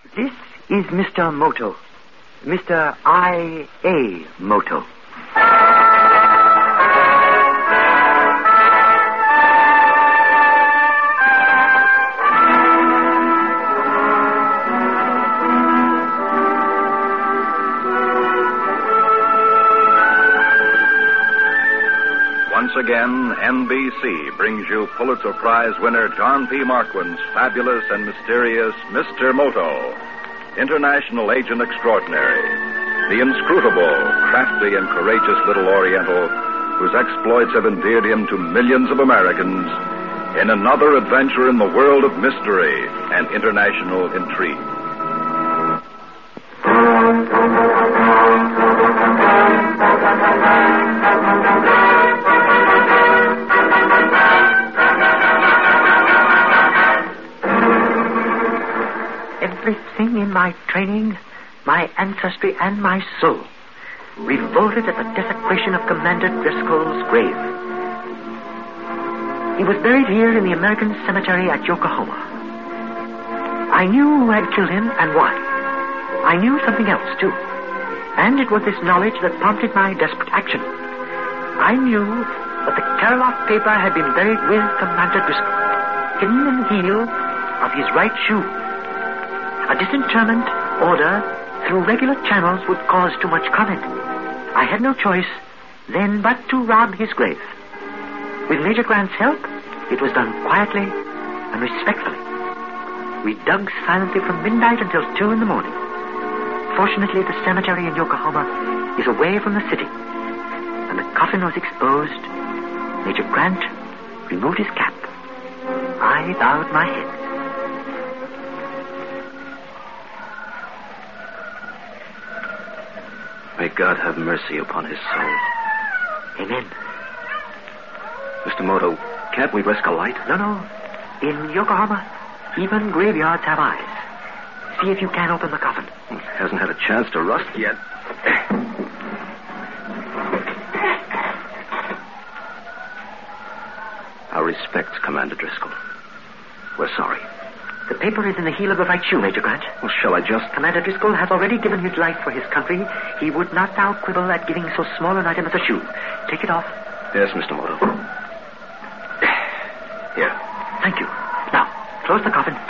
This is Mr. Moto. Mr. I.A. Moto. Once again, NBC brings you Pulitzer Prize winner John P. Marquand's fabulous and mysterious Mr. Moto, International Agent Extraordinary, the inscrutable, crafty, and courageous little Oriental whose exploits have endeared him to millions of Americans in another adventure in the world of mystery and international intrigue. Everything in my training, my ancestry, and my soul revolted at the desecration of Commander Driscoll's grave. He was buried here in the American cemetery at Yokohama. I knew who had killed him and why. I knew something else, too. And it was this knowledge that prompted my desperate action. I knew that the Karloff paper had been buried with Commander Driscoll, hidden in the heel of his right shoe. A disinterment order through regular channels would cause too much comment. I had no choice then but to rob his grave. With Major Grant's help, it was done quietly and respectfully. We dug silently from midnight until 2 in the morning. Fortunately, the cemetery in Yokohama is away from the city, and the coffin was exposed. Major Grant removed his cap. I bowed my head. May God have mercy upon his soul. Amen. Mr. Moto, can't we risk a light? No. In Yokohama, even graveyards have eyes. See if you can open the coffin. It hasn't had a chance to rust yet. Our respects, Commander Driscoll. We're sorry. The paper is in the heel of the right shoe, Major Grant. Well, shall I just... Commander Driscoll has already given his life for his country. He would not now quibble at giving so small an item as a shoe. Take it off. Yes, Mr. Moto. Here. Thank you. Now, close the coffin.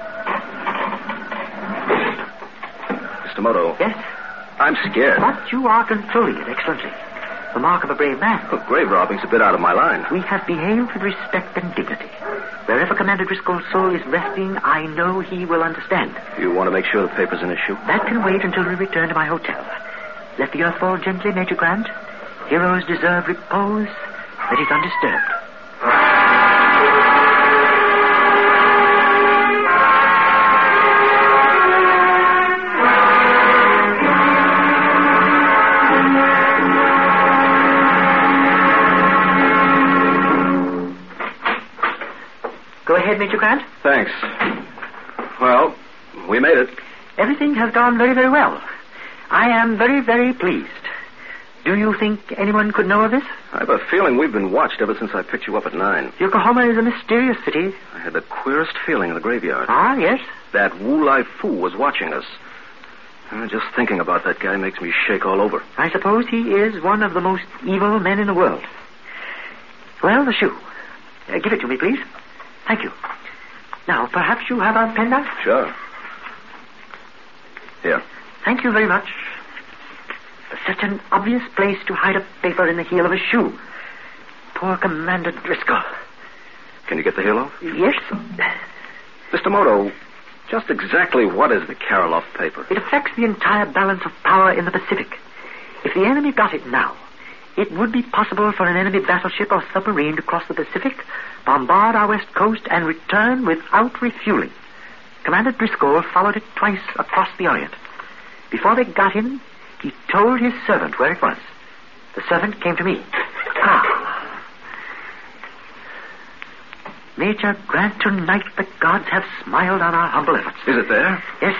Mr. Moto. Yes? I'm scared. But you are controlling it excellently. The mark of a brave man. Well, grave robbing's a bit out of my line. We have behaved with respect and dignity. Wherever Commander Driscoll's soul is resting, I know he will understand. You want to make sure the paper's in his shoe? That can wait until we return to my hotel. Let the earth fall gently, Major Grant. Heroes deserve repose that is undisturbed. Go ahead, Major Grant. Thanks. Well, we made it. Everything has gone very, very well. I am very, very pleased. Do you think anyone could know of this? I have a feeling we've been watched ever since I picked you up at 9. Yokohama is a mysterious city. I had the queerest feeling in the graveyard. Ah, yes? That Wu Lai Fu was watching us. Just thinking about that guy makes me shake all over. I suppose he is one of the most evil men in the world. Well, the shoe. Give it to me, please. Thank you. Now, perhaps you have a penknife? Sure. Here. Thank you very much. Such an obvious place to hide a paper in the heel of a shoe. Poor Commander Driscoll. Can you get the heel off? Yes. Mr. Moto, just exactly what is the Karloff paper? It affects the entire balance of power in the Pacific. If the enemy got it now, it would be possible for an enemy battleship or submarine to cross the Pacific, bombard our west coast, and return without refueling. Commander Driscoll followed it twice across the Orient. Before they got him, he told his servant where it was. The servant came to me. Major Grant, tonight the gods have smiled on our humble efforts. Is it there? Yes.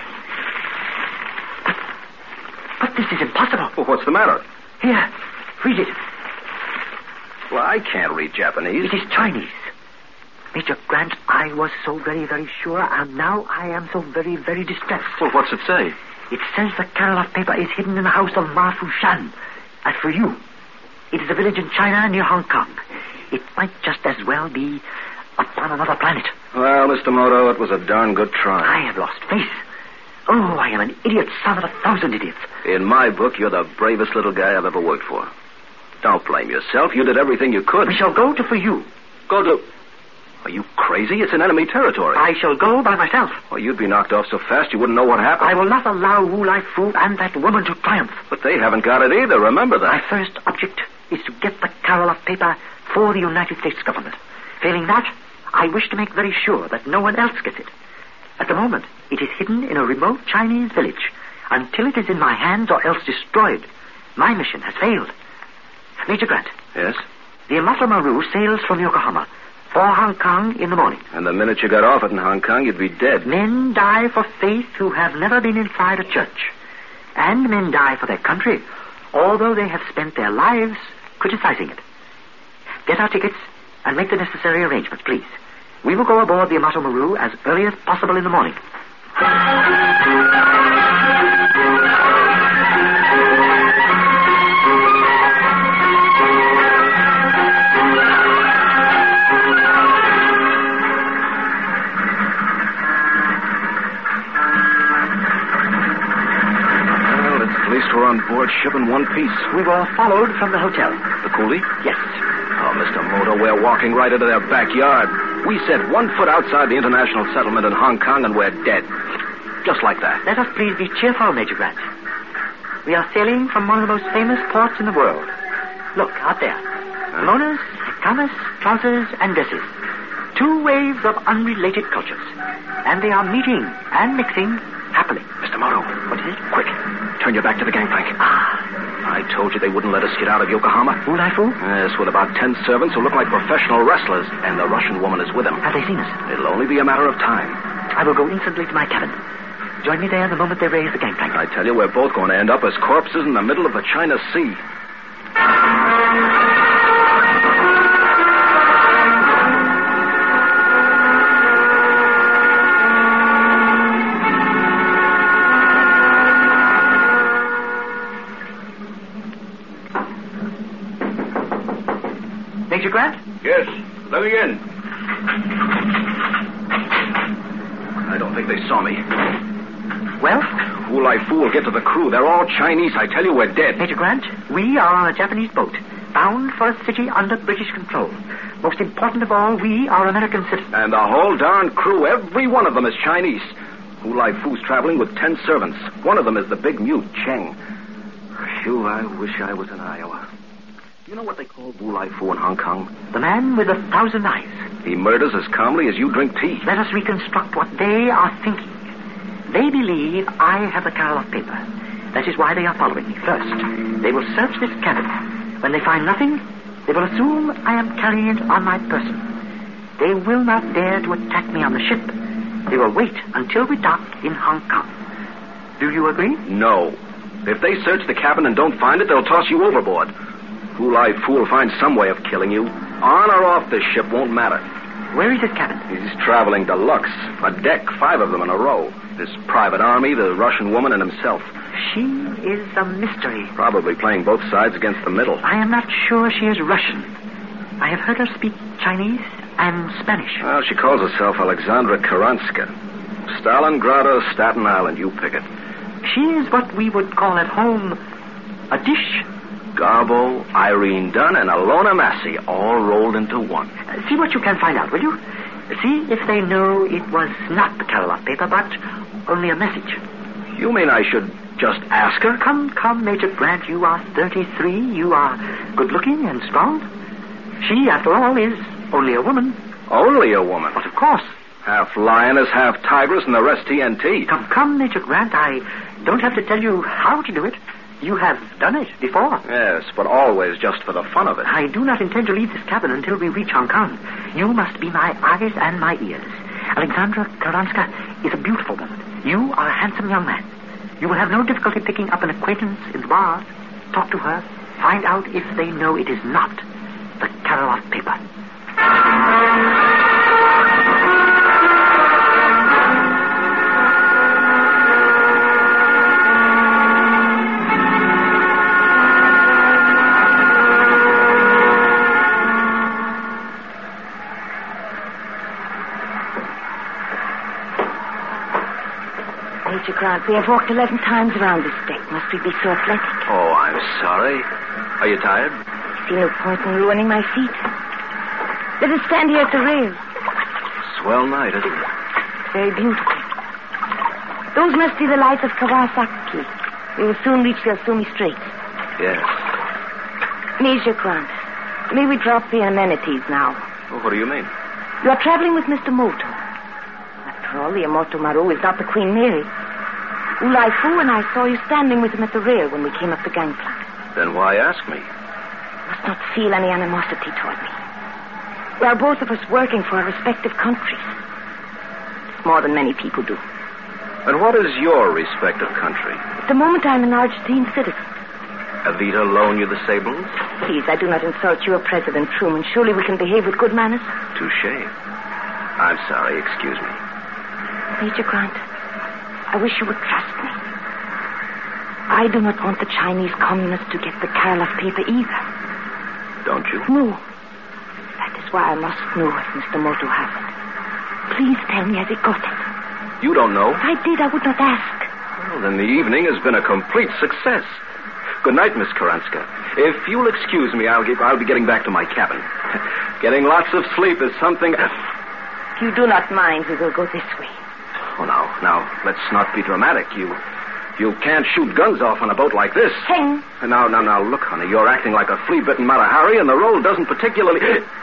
But this is impossible. Well, what's the matter? Here, read it. Well, I can't read Japanese. It is Chinese. Major Grant, I was so very, very sure, and now I am so very, very distressed. Well, what's it say? It says the Karoloff paper is hidden in the house of Ma Fushan. As for you, it is a village in China near Hong Kong. It might just as well be upon another planet. Well, Mr. Moto, it was a darn good try. I have lost faith. Oh, I am an idiot son of 1,000 idiots. In my book, you're the bravest little guy I've ever worked for. Don't blame yourself. You did everything you could. We shall go to Fuyu. Go to... Are you crazy? It's in enemy territory. I shall go by myself. Well, you'd be knocked off so fast you wouldn't know what happened. I will not allow Wu Lai-Fu and that woman to triumph. But they haven't got it either, remember that. My first object is to get the Karoloff paper for the United States government. Failing that, I wish to make very sure that no one else gets it. At the moment, it is hidden in a remote Chinese village. Until it is in my hands or else destroyed, my mission has failed. Major Grant. Yes? The Yamato Maru sails from Yokohama for Hong Kong in the morning. And the minute you got off it in Hong Kong, you'd be dead. Men die for faith who have never been inside a church. And men die for their country, although they have spent their lives criticizing it. Get our tickets and make the necessary arrangements, please. We will go aboard the Yamato Maru as early as possible in the morning. We're on board ship in one piece. We were followed from the hotel. The coolie? Yes. Oh, Mr. Moto, we're walking right into their backyard. We set 1 foot outside the international settlement in Hong Kong and we're dead. Just like that. Let us please be cheerful, Major Grant. We are sailing from one of the most famous ports in the world. Look, out there. Kimonos, kamas, trousers, and dresses. 2 waves of unrelated cultures. And they are meeting and mixing happily. Mr. Moto. What is it? Quick. Turn your back to the gangplank. I told you they wouldn't let us get out of Yokohama. Wu Lai-Fu? Yes, with about 10 servants who look like professional wrestlers, and the Russian woman is with them. Have they seen us? It'll only be a matter of time. I will go instantly to my cabin. Join me there the moment they raise the gangplank. I tell you, we're both going to end up as corpses in the middle of the China Sea. Major Grant? Yes, let me in. I don't think they saw me. Well? Wu Lai-Fu will get to the crew. They're all Chinese. I tell you, we're dead. Major Grant, we are on a Japanese boat, bound for a city under British control. Most important of all, we are American citizens. And the whole darn crew, every one of them is Chinese. Wu Lai-Fu's traveling with 10 servants. One of them is the big mute, Cheng. Phew, I wish I was in Iowa. You know what they call Wu Lai-Fu in Hong Kong? The man with 1,000 eyes. He murders as calmly as you drink tea. Let us reconstruct what they are thinking. They believe I have the Karoloff paper. That is why they are following me. First, they will search this cabin. When they find nothing, they will assume I am carrying it on my person. They will not dare to attack me on the ship. They will wait until we dock in Hong Kong. Do you agree? No. If they search the cabin and don't find it, they'll toss you overboard. Wu Lai-Fu will find some way of killing you. On or off this ship won't matter. Where is his cabin? He's traveling deluxe. A deck, 5 of them in a row. His private army, the Russian woman, and himself. She is a mystery. Probably playing both sides against the middle. I am not sure she is Russian. I have heard her speak Chinese and Spanish. Well, she calls herself Alexandra Karanska. Stalingrad, Staten Island, you pick it. She is what we would call at home a dish. Garbo, Irene Dunn, and Alona Massey all rolled into one. See what you can find out, will you? See if they know it was not the Karoloff paper, but only a message. You mean I should just ask her? Come, Major Grant. You are 33. You are good-looking and strong. She, after all, is only a woman. Only a woman? But of course. Half lioness, half tigress, and the rest TNT. Come, Major Grant. I don't have to tell you how to do it. You have done it before. Yes, but always just for the fun of it. I do not intend to leave this cabin until we reach Hong Kong. You must be my eyes and my ears. Alexandra Karanska is a beautiful woman. You are a handsome young man. You will have no difficulty picking up an acquaintance in the bar. Talk to her. Find out if they know it is not the Karoloff paper. Major Grant. We have walked 11 times around this deck. Must we be so athletic? Oh, I'm sorry. Are you tired? I see no point in ruining my feet. Let us stand here at the rail. Swell night, isn't it? Very beautiful. Those must be the lights of Kawasaki. We will soon reach the Osumi Straits. Yes. Major Grant, may we drop the amenities now? Well, what do you mean? You are traveling with Mr. Moto. After all, the Yamato Maru is not the Queen Mary. Ulai Fu and I saw you standing with him at the rail when we came up the gangplank. Then why ask me? You must not feel any animosity toward me. We are both of us working for our respective countries. It's more than many people do. And what is your respective country? At the moment, I'm an Argentine citizen. Avita loan you the sables? Please, I do not insult you or President Truman. Surely we can behave with good manners. Touché. I'm sorry, excuse me. Major Grant, I wish you would trust me. I do not want the Chinese communists to get the Karloff paper either. Don't you? No. That is why I must know if Mr. Moto has it. Please tell me, has he got it? You don't know? If I did, I would not ask. Well, then the evening has been a complete success. Good night, Miss Karanska. If you'll excuse me, I'll be getting back to my cabin. Getting lots of sleep is something... If you do not mind, we will go this way. Oh, now, let's not be dramatic. You can't shoot guns off on a boat like this. Cheng. Now, look, honey, you're acting like a flea-bitten Matahari, and the role doesn't particularly...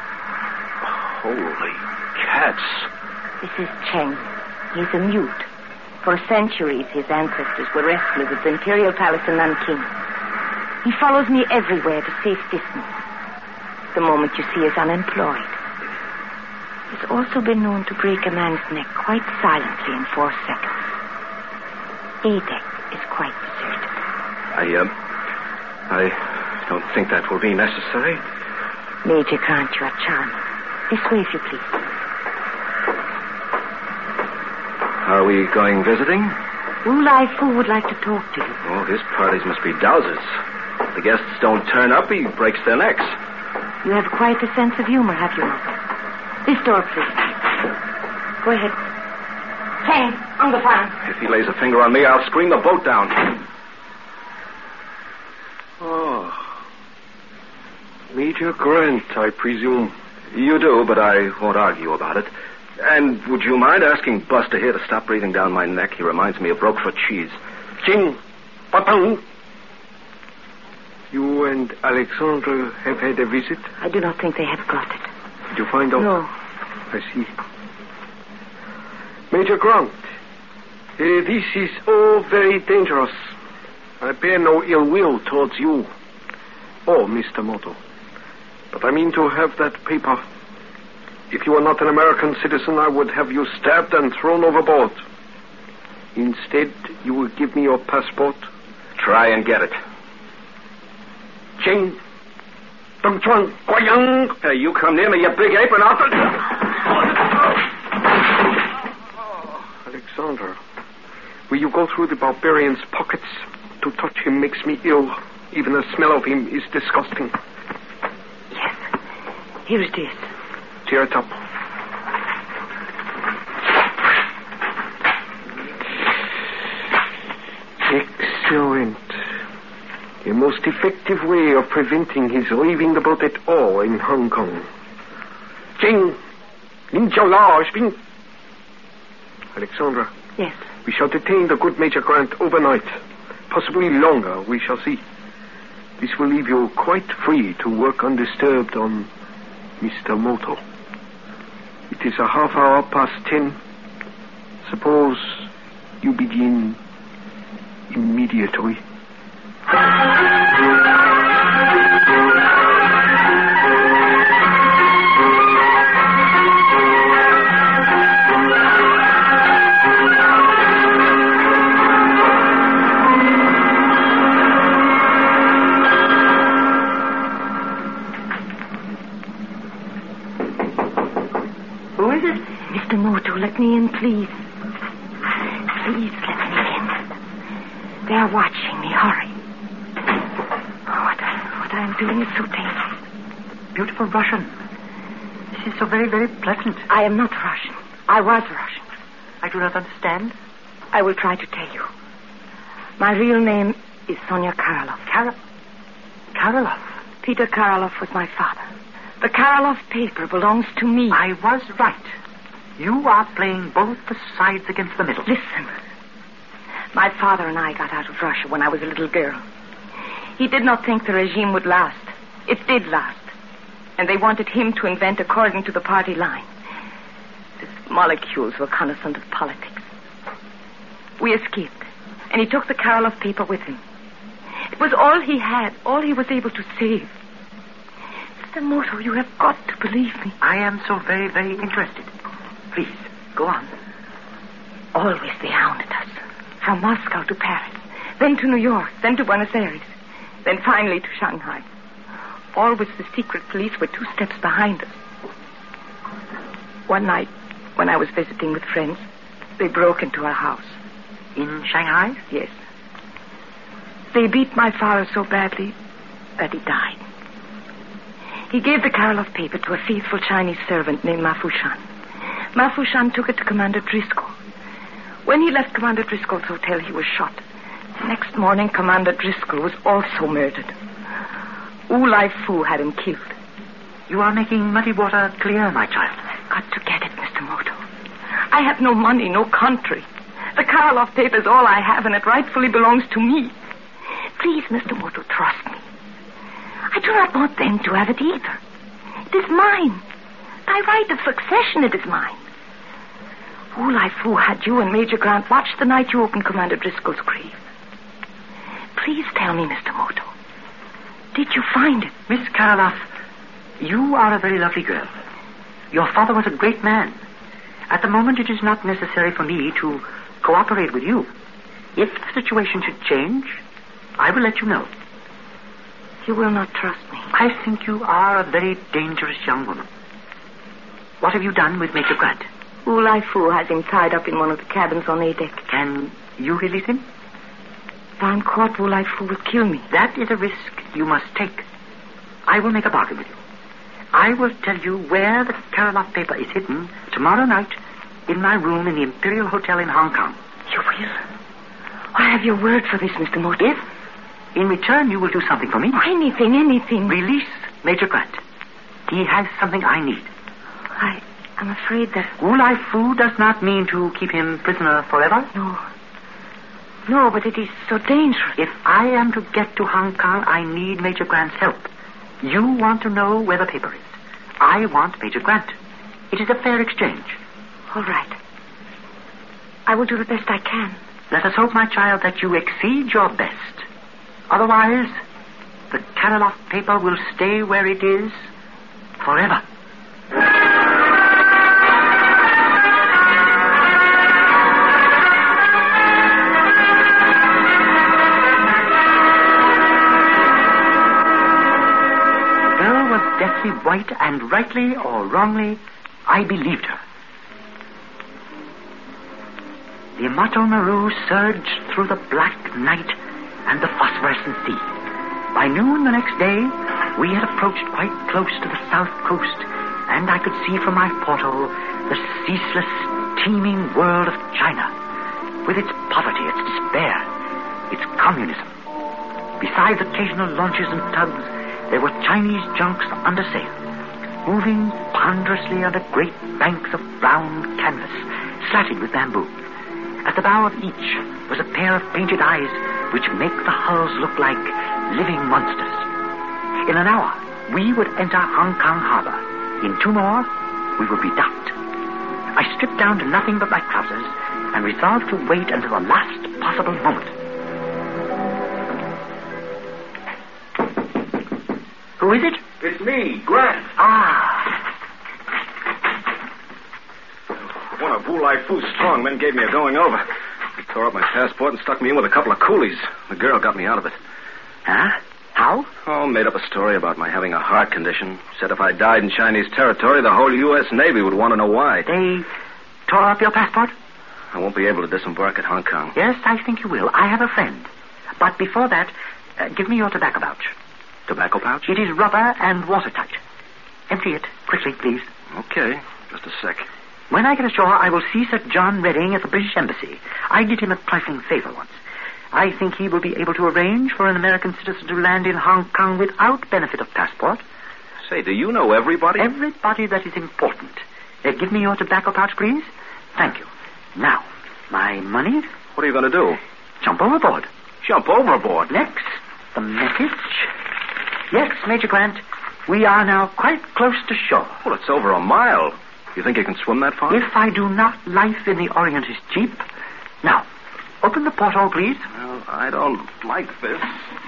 Holy cats. This is Cheng. He's a mute. For centuries, his ancestors were wrestlers at the Imperial Palace in Nanking. He follows me everywhere at a safe distance. The moment you see is unemployed. He's also been known to break a man's neck quite silently in 4 seconds. A-deck is quite deserted. I don't think that will be necessary. Major Grant, you are charming. This way, if you please. Are we going visiting? Ulai Fu would like to talk to you. Oh, his parties must be dowsers. If the guests don't turn up, he breaks their necks. You have quite a sense of humor, have you not? This door, please. Go ahead. Cheng, on the farm. If he lays a finger on me, I'll scream the boat down. Oh. Major Grant, I presume. You do, but I won't argue about it. And would you mind asking Buster here to stop breathing down my neck? He reminds me of Roquefort cheese. Ching, Patang. You and Alexandre have had a visit? I do not think they have got it. Did you find out? No. I see. Major Grant, this is all very dangerous. I bear no ill will towards you or Mr. Moto. But I mean to have that paper. If you were not an American citizen, I would have you stabbed and thrown overboard. Instead, you will give me your passport. Try and get it. Ching. Dong Chuan. Guayang. Hey, you come near me, you big ape, and I'll... Alexander, will you go through the barbarian's pockets? To touch him makes me ill. Even the smell of him is disgusting. Yes. Here it is. Tear it up. Excellent. A most effective way of preventing his leaving the boat at all in Hong Kong. Jing, Lin Jiao Lao, Bing. Alexandra. Yes. We shall detain the good Major Grant overnight. Possibly longer, we shall see. This will leave you quite free to work undisturbed on Mr. Moto. It is a half hour past 10. Suppose you begin immediately. Who is it? Mr. Moto, let me in, please. Please let me in. They are watching me. Hurry. What I am doing is so dangerous. Beautiful Russian. This is so very, very pleasant. I am not Russian. I was Russian. I do not understand. I will try to tell you. My real name is Sonia Karoloff. Karoloff? Peter Karoloff was my father. The Karoloff paper belongs to me. I was right. You are playing both the sides against the middle. Listen. My father and I got out of Russia when I was a little girl. He did not think the regime would last. It did last. And they wanted him to invent according to the party line. His molecules were connoissant of politics. We escaped, and he took the Karoloff paper with him. It was all he had, all he was able to save. Mr. Moto, you have got to believe me. I am so very, very interested. Please, go on. Always they hounded us. From Moscow to Paris, then to New York, then to Buenos Aires, then finally to Shanghai. Always the secret police were 2 steps behind us. One night, when I was visiting with friends, they broke into our house. In Shanghai? Yes. They beat my father so badly that he died. He gave the Karoloff paper to a faithful Chinese servant named Ma Fushan. Ma Fushan took it to Commander Driscoll. When he left Commander Driscoll's hotel, he was shot. The next morning, Commander Driscoll was also murdered. Wu Lai Fu had him killed. You are making muddy water clear, my child. I've got to get it, Mr. Moto. I have no money, no country. The Karoloff paper is all I have, and it rightfully belongs to me. Please, Mr. Moto, trust me. I do not want them to have it either. It is mine. By right of succession, it is mine. Wu Lai Fu had you and Major Grant watched the night you opened Commander Driscoll's grave. Please tell me, Mr. Moto. Did you find it? Miss Karoloff, you are a very lovely girl. Your father was a great man. At the moment, it is not necessary for me to cooperate with you. If the situation should change, I will let you know. You will not trust me. I think you are a very dangerous young woman. What have you done with Major Grant? Wu Lai Fu has him tied up in one of the cabins on A deck. Can you release him? If I'm caught, Wu Lai Fu will kill me. That is a risk you must take. I will make a bargain with you. I will tell you where the Karoloff paper is hidden tomorrow night in my room in the Imperial Hotel in Hong Kong. You will? I have your word for this, Mr. Moto. If, in return, you will do something for me. Oh, anything. Release Major Grant. He has something I need. I'm afraid that... Wu Lai Fu does not mean to keep him prisoner forever. No, but it is so dangerous. If I am to get to Hong Kong, I need Major Grant's help. You want to know where the paper is. I want Major Grant. It is a fair exchange. All right. I will do the best I can. Let us hope, my child, that you exceed your best. Otherwise, the Karoloff paper will stay where it is forever. Deathly white, and rightly or wrongly, I believed her. The Yamato Maru surged through the black night and the phosphorescent sea. By noon the next day, we had approached quite close to the south coast, and I could see from my porthole the ceaseless, teeming world of China, with its poverty, its despair, its communism. Besides occasional launches and tugs, there were Chinese junks under sail, moving ponderously under great banks of brown canvas, slatted with bamboo. At the bow of each was a pair of painted eyes which make the hulls look like living monsters. In an hour, we would enter Hong Kong harbor. In 2 more, we would be docked. I stripped down to nothing but my trousers and resolved to wait until the last possible moment. Who is it? It's me, Grant. One of Wu Lai Fu's strongmen gave me a going over. He tore up my passport and stuck me in with a couple of coolies. The girl got me out of it. Huh? How? Oh, made up a story about my having a heart condition. Said if I died in Chinese territory, the whole U.S. Navy would want to know why. They tore up your passport? I won't be able to disembark at Hong Kong. Yes, I think you will. I have a friend. But before that, give me your tobacco pouch. Tobacco pouch? It is rubber and watertight. Empty it quickly, please. Okay. Just a sec. When I get ashore, I will see Sir John Redding at the British Embassy. I did him a trifling favor once. I think he will be able to arrange for an American citizen to land in Hong Kong without benefit of passport. Say, do you know everybody? Everybody that is important. Give me your tobacco pouch, please. Thank you. Now, my money. What are you going to do? Jump overboard. Jump overboard? Next, the message. Yes, Major Grant, we are now quite close to shore. Well, it's over a mile. You think you can swim that far? If I do not, life in the Orient is cheap. Now, open the porthole, please. Well, I don't like this.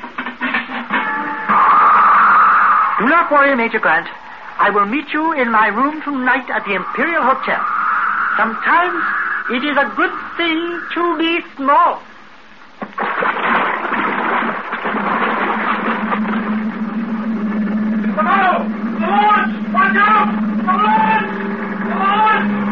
Do not worry, Major Grant. I will meet you in my room tonight at the Imperial Hotel. Sometimes it is a good thing to be small. Come on! Come on! Watch out! Come on! Come on!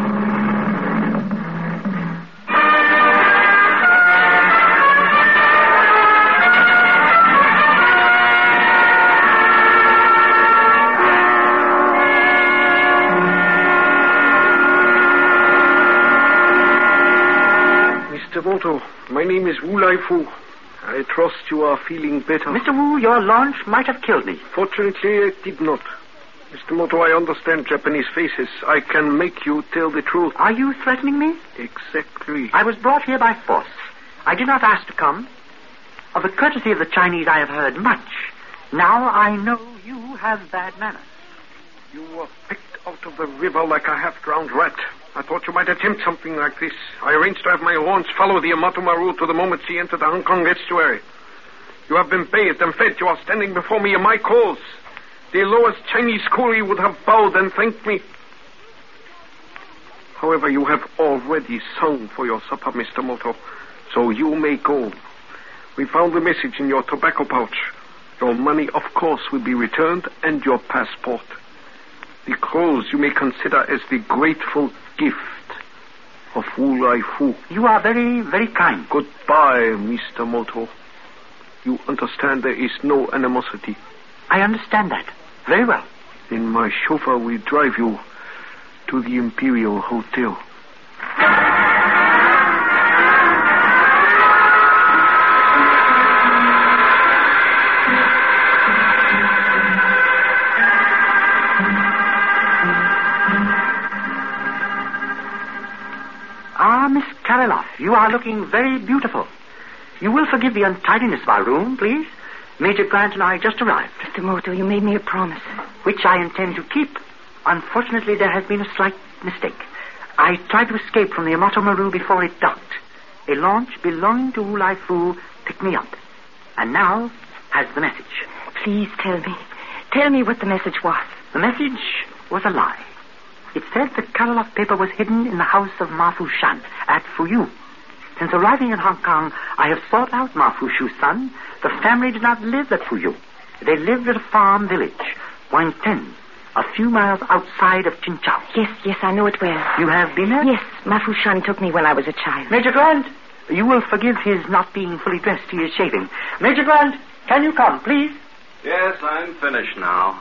Mr. Moto, my name is Wu Lai Fu. I trust you are feeling better. Mr. Wu, your launch might have killed me. Fortunately, it did not. Mr. Moto, I understand Japanese faces. I can make you tell the truth. Are you threatening me? Exactly. I was brought here by force. I did not ask to come. Of the courtesy of the Chinese, I have heard much. Now I know you have bad manners. You were picked out of the river like a half-drowned rat. I thought you might attempt something like this. I arranged to have my horns follow the Yamato Maru to the moment she entered the Hong Kong estuary. You have been bathed and fed. You are standing before me in my cause. The lowest Chinese coolie would have bowed and thanked me. However, you have already sung for your supper, Mr. Moto, so you may go. We found the message in your tobacco pouch. Your money, of course, will be returned, and your passport. The clothes you may consider as the grateful gift of Wu Lai Fu. You are very, very kind. Goodbye, Mr. Moto. You understand there is no animosity. I understand that. Very well. Then my chauffeur will drive you to the Imperial Hotel. Ah, Miss Karloff, you are looking very beautiful. You will forgive the untidiness of our room, please? Major Grant and I just arrived. Mr. Moto, you made me a promise. Which I intend to keep. Unfortunately, there has been a slight mistake. I tried to escape from the Yamato Maru before it docked. A launch belonging to Wu Lai Fu picked me up. And now has the message. Please tell me. Tell me what the message was. The message was a lie. It said the Karloff paper was hidden in the house of Ma Fu-shan at Fuyu. Since arriving in Hong Kong, I have sought out Ma Fu-shu's son. The family did not live at Fuyu. They lived at a farm village, Wangten, a few miles outside of Qinchao. Yes, I know it well. You have been there? Yes, Ma Fu-shan took me when I was a child. Major Grant, you will forgive his not being fully dressed. He is shaving. Major Grant, can you come, please? Yes, I'm finished now.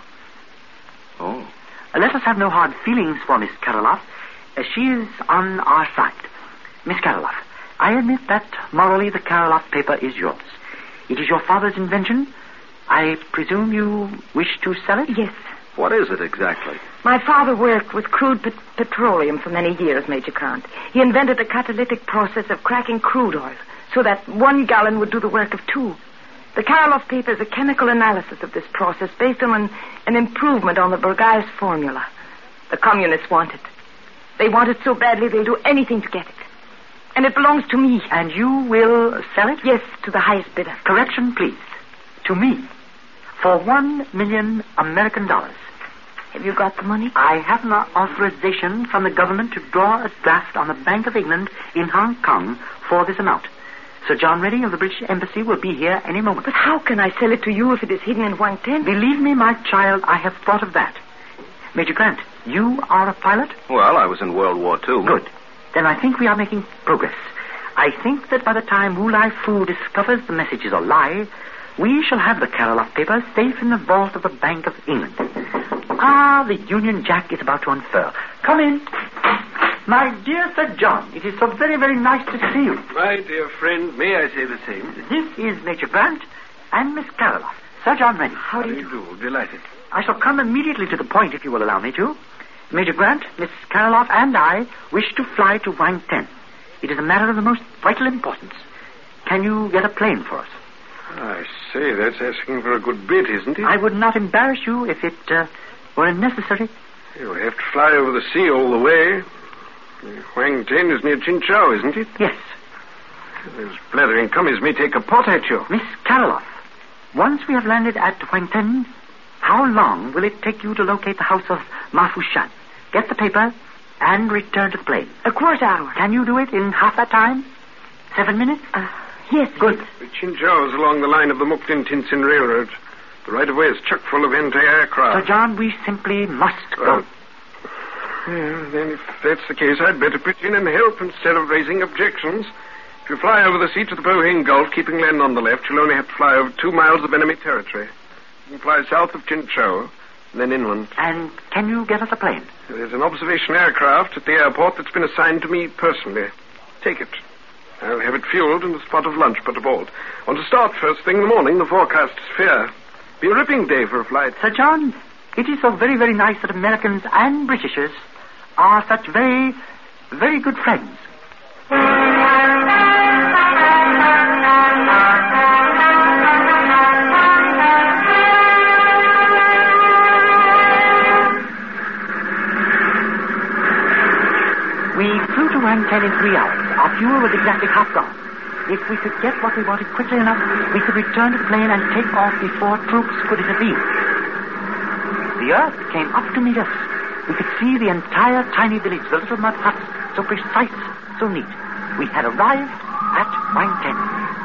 Oh. Let us have no hard feelings for Miss Karloff. She is on our side. Miss Karloff, I admit that morally the Karloff paper is yours. It is your father's invention. I presume you wish to sell it? Yes. What is it exactly? My father worked with crude petroleum for many years, Major Grant. He invented the catalytic process of cracking crude oil so that 1 gallon would do the work of 2. The Karloff paper is a chemical analysis of this process based on an improvement on the Burgheis formula. The communists want it. They want it so badly they'll do anything to get it. And it belongs to me. And you will sell it? Yes, to the highest bidder. Correction, please. To me. For $1 million American. Have you got the money? I have not authorization from the government to draw a draft on the Bank of England in Hong Kong for this amount. Sir John Redding of the British Embassy will be here any moment. But how can I sell it to you if it is hidden in Wangten? Believe me, my child, I have thought of that. Major Grant, you are a pilot? Well, I was in World War II. Good. Then I think we are making progress. I think that by the time Wu Lai Fu discovers the message is a lie, we shall have the Karloff paper safe in the vault of the Bank of England. Ah, the Union Jack is about to unfurl. Come in. My dear Sir John, it is so very, very nice to see you. My dear friend, may I say the same? This is Major Grant and Miss Karoloff. Sir John Rennie. How do you do? Delighted. I shall come immediately to the point, if you will allow me to. Major Grant, Miss Karoloff, and I wish to fly to Wang Ten. It is a matter of the most vital importance. Can you get a plane for us? I say, that's asking for a good bit, isn't it? I would not embarrass you if it were necessary. You'll have to fly over the sea all the way. Wang Ten is near Chinchou, isn't it? Yes. Those blathering commies may take a pot at you. Miss Karoloff, once we have landed at Wang Ten, how long will it take you to locate the house of Ma Fushan, get the paper, and return to the plane? A quarter hour. Can you do it in half that time? 7 minutes? Yes. Good. Chinchou is along the line of the Mukden-Tinsin Railroad. The right-of-way is chock full of anti-aircraft. Sir John, we simply must go. Well, then if that's the case, I'd better pitch in and help instead of raising objections. If you fly over the sea to the Bohing Gulf, keeping land on the left, you'll only have to fly over 2 miles of enemy territory. You can fly south of Chinchou, and then inland. And can you get us a plane? There's an observation aircraft at the airport that's been assigned to me personally. Take it. I'll have it fueled and a spot of lunch put aboard. Want to start first thing in the morning. The forecast is fair. Be a ripping day for a flight. Sir John, it is so very, very nice that Americans and Britishers are such very, very good friends. We flew to Wang Ten in 3 hours. Our fuel was exactly half gone. If we could get what we wanted quickly enough, we could return to the plane and take off before troops could intervene. The earth came up to meet us. We could see the entire tiny village, the little mud huts, so precise, so neat. We had arrived at Wang Ten.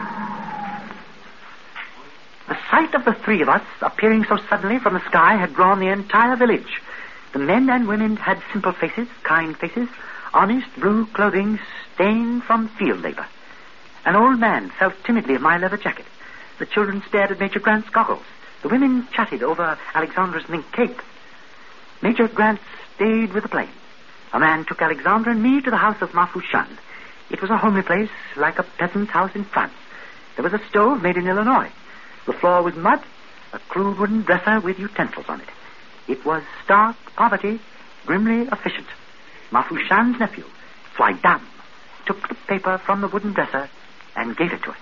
The sight of the 3 of us appearing so suddenly from the sky had drawn the entire village. The men and women had simple faces, kind faces, honest blue clothing stained from field labor. An old man felt timidly of my leather jacket. The children stared at Major Grant's goggles. The women chatted over Alexandra's mink cape. Major Grant stayed with the plane. A man took Alexandra and me to the house of Ma Fushan. It was a homely place, like a peasant's house in France. There was a stove made in Illinois. The floor was mud, a crude wooden dresser with utensils on it. It was stark poverty, grimly efficient. Ma Fushan's nephew, Fly Dam, took the paper from the wooden dresser and gave it to us.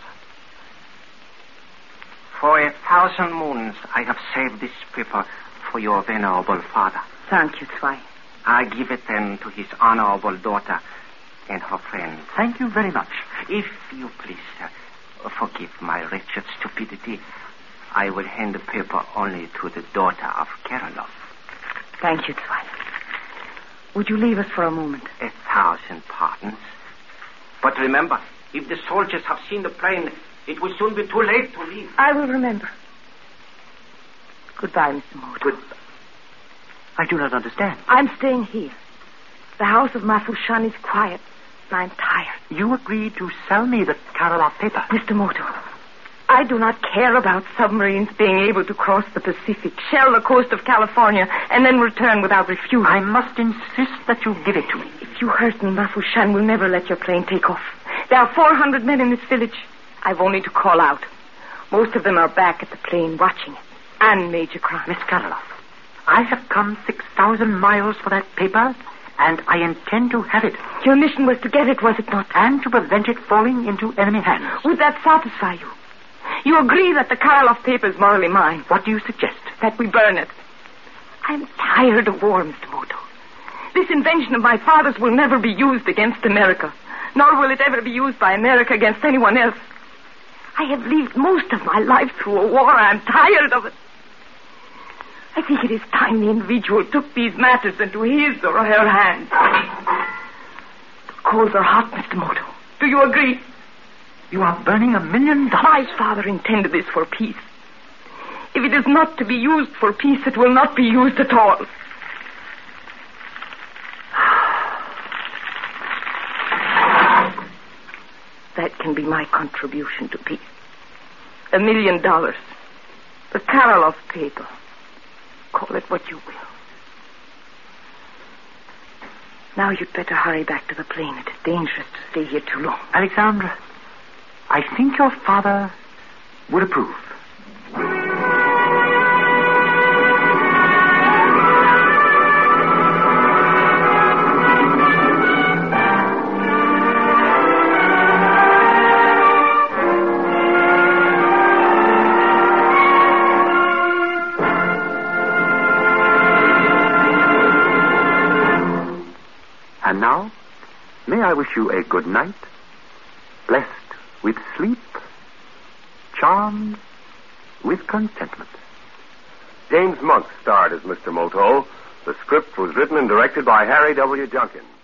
For 1,000 moons, I have saved this paper for your venerable father. Thank you, Zwei. I give it then to his honorable daughter and her friend. Thank you very much. If you please, forgive my wretched stupidity. I will hand the paper only to the daughter of Karoloff. Thank you, Zwei. Would you leave us for a moment? 1,000 pardons. But remember, if the soldiers have seen the plane, it will soon be too late to leave. I will remember. Goodbye, Mr. Moto. I do not understand. I'm staying here. The house of Ma Fushan is quiet, and I'm tired. You agreed to sell me the Karoloff paper. Mr. Moto, I do not care about submarines being able to cross the Pacific, shell the coast of California, and then return without refusal. I must insist that you give it to me. If you hurt me, Ma Fushan will never let your plane take off. There are 400 men in this village. I've only to call out. Most of them are back at the plane watching it. And Major Grant. Miss Karoloff, I have come 6,000 miles for that paper, and I intend to have it. Your mission was to get it, was it not? And to prevent it falling into enemy hands. Would that satisfy you? You agree that the Karoloff paper is morally mine. What do you suggest? That we burn it. I'm tired of war, Mr. Moto. This invention of my father's will never be used against America, nor will it ever be used by America against anyone else. I have lived most of my life through a war. I'm tired of it. I think it is time the individual took these matters into his or her hands. The coals are hot, Mr. Moto. Do you agree? You are burning $1 million. My father intended this for peace. If it is not to be used for peace, it will not be used at all. That can be my contribution to peace. $1 million. The Karoloff paper. Call it what you will. Now you'd better hurry back to the plane. It is dangerous to stay here too long. Alexandra, I think your father would approve. And now, may I wish you a good night, blessed with sleep, charmed with contentment. James Monk starred as Mr. Moto. The script was written and directed by Harry W. Junkin.